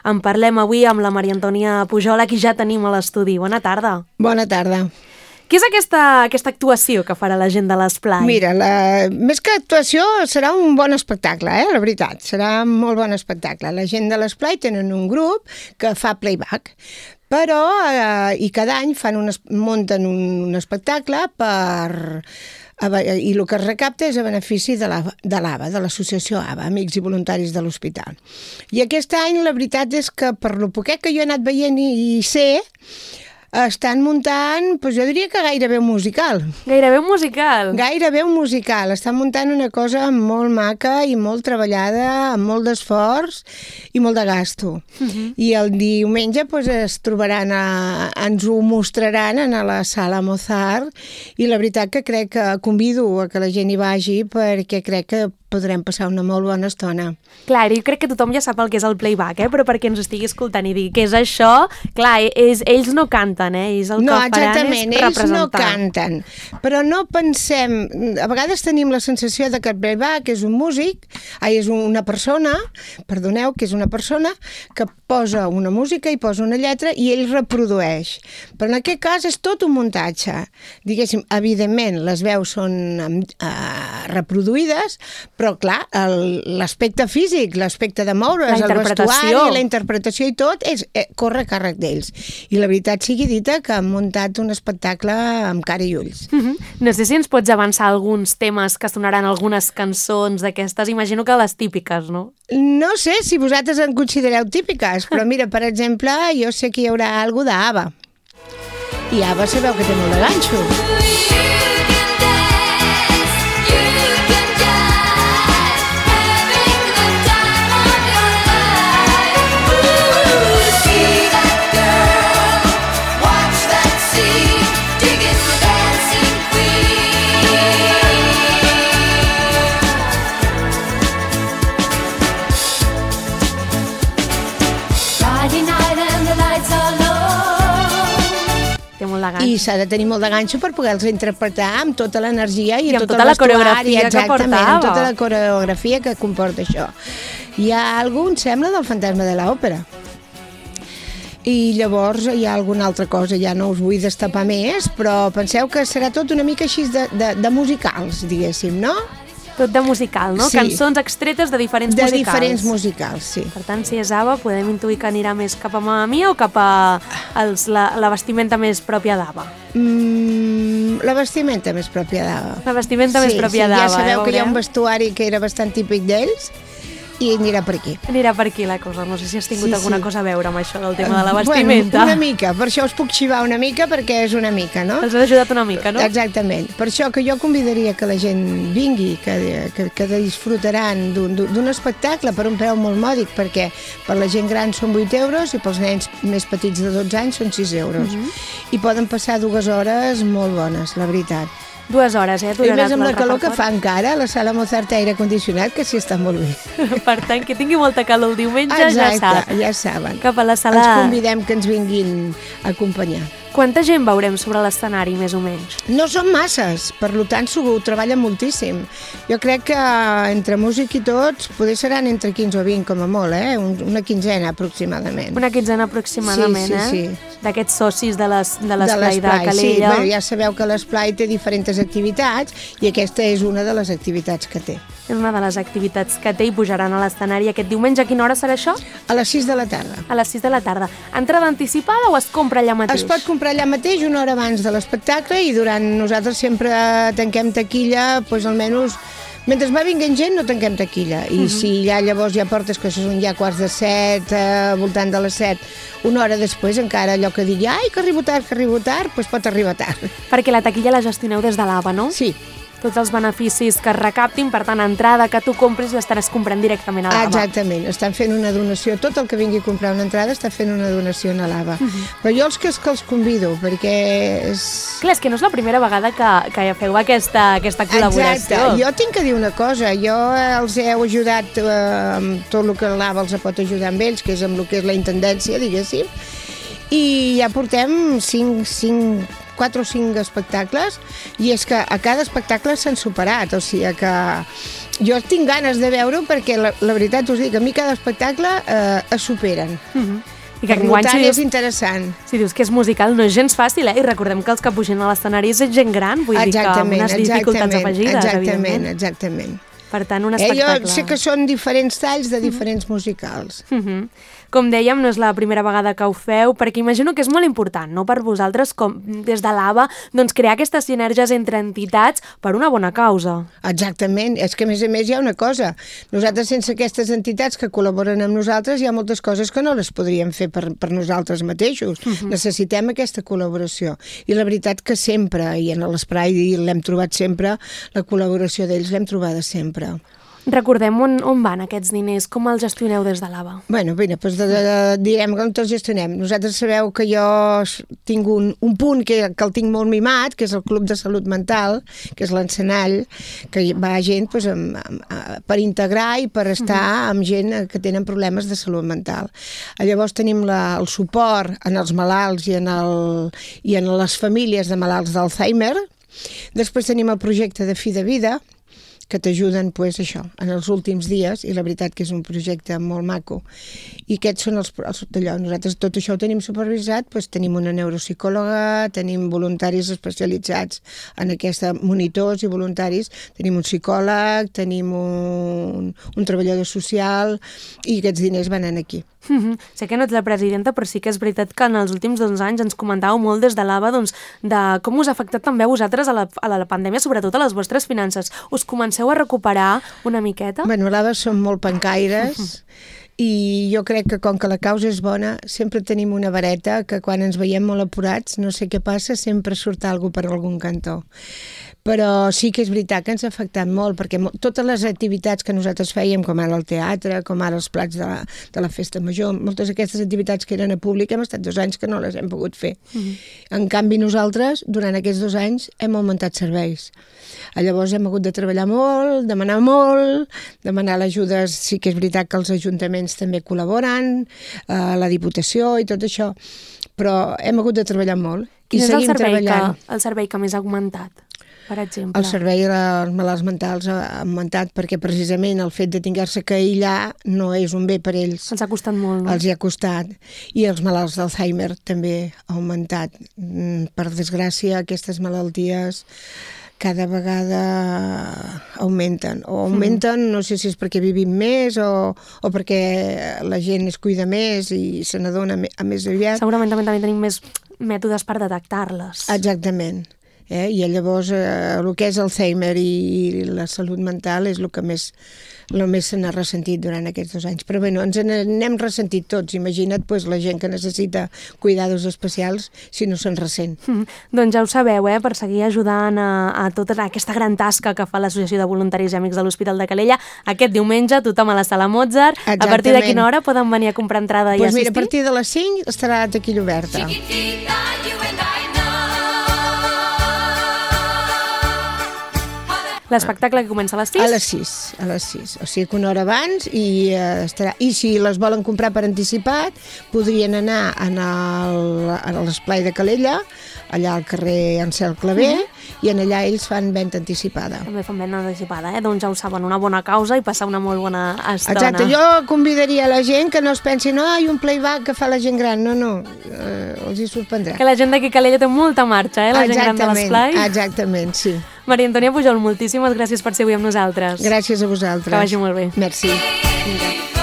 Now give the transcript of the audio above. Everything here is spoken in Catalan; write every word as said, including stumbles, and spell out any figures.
En parlem avui amb la Maria Antònia Pujol, a qui ja tenim a l'estudi. Bona tarda. Bona tarda. Què és aquesta, aquesta actuació que farà la gent de l'Esplai? Mira, la... més que actuació serà un bon espectacle, eh? La veritat, serà un molt bon espectacle. La gent de l'Esplai tenen un grup que fa playback, però eh, i cada any fan un, munten un, un espectacle per... i el que es recapta és a benefici de l'A B A, de l'associació A B A, Amics i Voluntaris de l'Hospital. I aquest any la veritat és que per lo poquet que jo he anat veient i, i sé, estan muntant, doncs jo diria que gairebé un musical. Gairebé un musical? Gairebé un musical. Estan muntant una cosa molt maca i molt treballada, amb molt d'esforç i molt de gasto. Uh-huh. I el diumenge doncs, es trobaran, a, ens ho mostraran a la sala Mozart i la veritat que crec que convido a que la gent hi vagi perquè crec que podrem passar una molt bona estona. Clar, jo crec que tothom ja sap el que és el playback, eh? Però perquè ens estigui escoltant i digui què és això, clar, és, ells no canten, eh? Ells el no, que faran és representar. Ells no canten, però no pensem... A vegades tenim la sensació de que el playback és un músic, ai, és una persona, perdoneu, que és una persona que posa una música i posa una lletra i ell reprodueix. Però en aquest cas és tot un muntatge. Diguéssim, evidentment, les veus són uh, reproduïdes, però clar, l'aspecte físic, l'aspecte de moure's, el vestuari, la interpretació i tot, és, eh, corre a càrrec d'ells. I la veritat sigui dita que han muntat un espectacle amb cara i ulls. Uh-huh. No sé si ens pots avançar alguns temes que sonaran algunes cançons d'aquestes, imagino que les típiques, no? No sé si vosaltres en considereu típiques, però mira, per exemple, jo sé que hi haurà alguna d'Ava. I Ava sabeu que té molt de ganxo. I s'ha de tenir molt de ganxo per poder-los interpretar amb tota l'energia i, I amb tot tota el la coreografia que portava. Amb tota la coreografia que comporta això. Hi ha algun, sembla, del Fantasma de l'Òpera. I llavors hi ha alguna altra cosa, ja no us vull destapar més, però penseu que serà tot una mica així de, de, de musicals, diguéssim, no? Tot de musical, no? Sí. Cançons extretes de diferents de musicals. De diferents musicals, sí. Per tant, si és Ava, podem intuir que anirà més cap a Mamma Mia o cap a els, la, la vestimenta més pròpia d'Ava? Mm, la vestimenta més pròpia d'Ava. La vestimenta sí, més pròpia sí, d'Ava, ja sabeu eh, que hi ha un vestuari que era bastant típic d'ells i anirà per aquí. Anirà per aquí la cosa. No sé si has tingut sí, alguna sí. cosa a veure amb això del tema de la vestimenta. Bueno, una mica. Per això us puc xivar una mica, perquè és una mica, no? Els has ajudat una mica, no? Exactament. Per això que jo convidaria que la gent vingui, que, que, que disfrutaran d'un espectacle per un preu molt mòdic, perquè per la gent gran són vuit euros i pels nens més petits de dotze anys són sis euros. Uh-huh. I poden passar dues hores molt bones, la veritat. Dues hores, eh? I més amb la calor que fa encara, la sala Mozart té aire condicionat, que sí està molt bé. Per tant, que tingui molta calor el diumenge, exacte, ja sap. ja saben. Cap a la sala... Els convidem que ens vinguin a acompanyar. Quanta gent veurem sobre l'escenari, més o menys? No són masses, per tant s'ho treballa moltíssim. Jo crec que entre músic i tots poder seran entre quinze o vint com a molt, eh? Una quinzena aproximadament. Una quinzena aproximadament, sí, sí, eh? Sí. D'aquests socis de l'Esplai de, de Calella. Sí, bueno, ja sabeu que l'Esplai té diferents activitats i aquesta és una de les activitats que té. És una de les activitats que té i pujaran a l'escenari aquest diumenge. A quina hora serà això? A les sis de la tarda. A les sis de la tarda. Entrada anticipada o es compra allà mateix? Es pot comprar allà mateix una hora abans de l'espectacle i durant nosaltres sempre tanquem taquilla, doncs almenys mentre va vinguent gent no tanquem taquilla i uh-huh. si ja llavors hi ha portes que són ja quarts de set, eh, voltant de les set, una hora després encara allò que digui ai que arribo tard, que arribo tard, doncs pot arribar tard. Perquè la taquilla la gestioneu des de l'A B A, no? Sí. Tots els beneficis que es recaptin, per tant, entrada que tu compris l'estaràs comprant directament a l'A B A. Exactament, estan fent una donació, tot el que vingui a comprar una entrada està fent una donació a l'A B A. Uh-huh. Però jo els que, que els convido, perquè és... Clar, és que no és la primera vegada que, que feu aquesta, aquesta col·laboració. Exacte, jo tinc que dir una cosa, jo els he ajudat eh, amb tot el que l'A B A els pot ajudar amb ells, que és amb el que és la intendència, diguéssim, i ja portem cinc, cinc quatre o cinc espectacles, i és que a cada espectacle s'han superat, o sigui que jo tinc ganes de veure-ho perquè la, la veritat us dic, a mi cada espectacle eh, es superen. Uh-huh. I que per enguany, tant, si dius, és interessant. Si dius que és musical, no és gens fàcil, eh? I recordem que els que pugen a l'escenari és gent gran, vull dir que amb unes dificultats afegides, exactament, exactament. Per tant, un Eh, espectacle. jo sé que són diferents talls de diferents musicals. Uh-huh. Com dèiem, no és la primera vegada que ho feu, perquè imagino que és molt important, no?, per vosaltres, com des de l'A B A, doncs crear aquestes sinergies entre entitats per una bona causa. Exactament, és que a més a més hi ha una cosa, nosaltres sense aquestes entitats que col·laboren amb nosaltres hi ha moltes coses que no les podríem fer per, per nosaltres mateixos, uh-huh. Necessitem aquesta col·laboració, i la veritat que sempre, i en l'Espai l'hem trobat sempre, la col·laboració d'ells l'hem trobada sempre. Recordem on, on van aquests diners, com els gestioneu des de l'A B A? Bueno, mira, doncs de, de, direm com tots gestionem. Nosaltres sabeu que jo tinc un, un punt que, que el tinc molt mimat, que és el Club de Salut Mental, que és l'Encenall, que va gent doncs, amb, amb, per integrar i per estar uh-huh. amb gent que tenen problemes de salut mental. Llavors tenim la, el suport en els malalts i en, el, i en les famílies de malalts d'Alzheimer. Després tenim el projecte de Fi de Vida, que t'ajuden, pues, això, en els últims dies, i la veritat que és un projecte molt maco. I aquests són els, els d'allò. Nosaltres tot això ho tenim supervisat, pues, tenim una neuropsicòloga, tenim voluntaris especialitzats en aquesta, monitors i voluntaris, tenim un psicòleg, tenim un, un treballador social, i aquests diners van aquí. Mm-hmm. Sé que no ets la presidenta, però sí que és veritat que en els últims dos anys ens comentàveu molt des de l'A B A, doncs, de com us ha afectat també a vosaltres a la, a la pandèmia, sobretot a les vostres finances. Us comenceu a recuperar una miqueta? Bueno, a l'A B A som molt pencaires, mm-hmm. i jo crec que com que la causa és bona, sempre tenim una vareta que quan ens veiem molt apurats, no sé què passa, sempre surt alguna per algun cantó. Però sí que és veritat que ens ha afectat molt, perquè totes les activitats que nosaltres fèiem, com ara el teatre, com ara els plats de la, de la festa major, moltes d'aquestes activitats que eren a públic hem estat dos anys que no les hem pogut fer. Mm-hmm. En canvi, nosaltres, durant aquests dos anys, hem augmentat serveis. Llavors hem hagut de treballar molt, demanar molt, demanar l'ajuda, sí que és veritat que els ajuntaments també col·laboren, eh, la Diputació i tot això, però hem hagut de treballar molt. Quin i és el seguim servei, treballant. que, el servei que més ha augmentat? Per exemple. El servei als malalts mentals ha augmentat perquè precisament el fet de tenir-se que aïllar no és un bé per ells. Els ha costat molt, no? Els hi ha costat. I els malalts d'Alzheimer també ha augmentat. Per desgràcia, aquestes malalties cada vegada augmenten. O augmenten, no sé si és perquè vivim més o, o perquè la gent es cuida més i se n'adona a més aviat. Segurament també tenim més mètodes per detectar-les. Exactament. Eh? I llavors eh, el que és Alzheimer i la salut mental és el que més, el més se n'ha ressentit durant aquests dos anys. Però bé, no, ens n'hem ressentit tots. Imagina't pues, la gent que necessita cuidados especials si no se'n ressent. Mm, doncs ja ho sabeu, eh? Per seguir ajudant a, a tota aquesta gran tasca que fa l'Associació de Voluntaris i Amics de l'Hospital de Calella. Aquest diumenge, tothom a la Sala Mozart. Exactament. A partir de quina hora poden venir a comprar entrada pues i assistir? Mira, a partir de les cinc estarà la taquilla oberta. Chiquitita, you and I. L'espectacle que comença a les sis? A les sis, a les sis. O sigui que una hora abans i eh, estarà... I si les volen comprar per anticipat, podrien anar en el, a l'Esplai de Calella, allà al carrer Ansel Clavé, mm-hmm. i en allà ells fan venda anticipada. També fan venda anticipada, eh? Doncs ja ho saben, una bona causa i passar una molt bona estona. Exacte, jo convidaria la gent que no es pensi no, hi ha un playback que fa la gent gran. No, no, eh, els hi sorprendrà. Que la gent d'aquí Calella té molta marxa, eh? La gent gran de l'Esplai. Exactament, sí. Maria Antònia Pujol, moltíssimes gràcies per ser avui amb nosaltres. Gràcies a vosaltres. Que vagi molt bé. Merci. Vinga.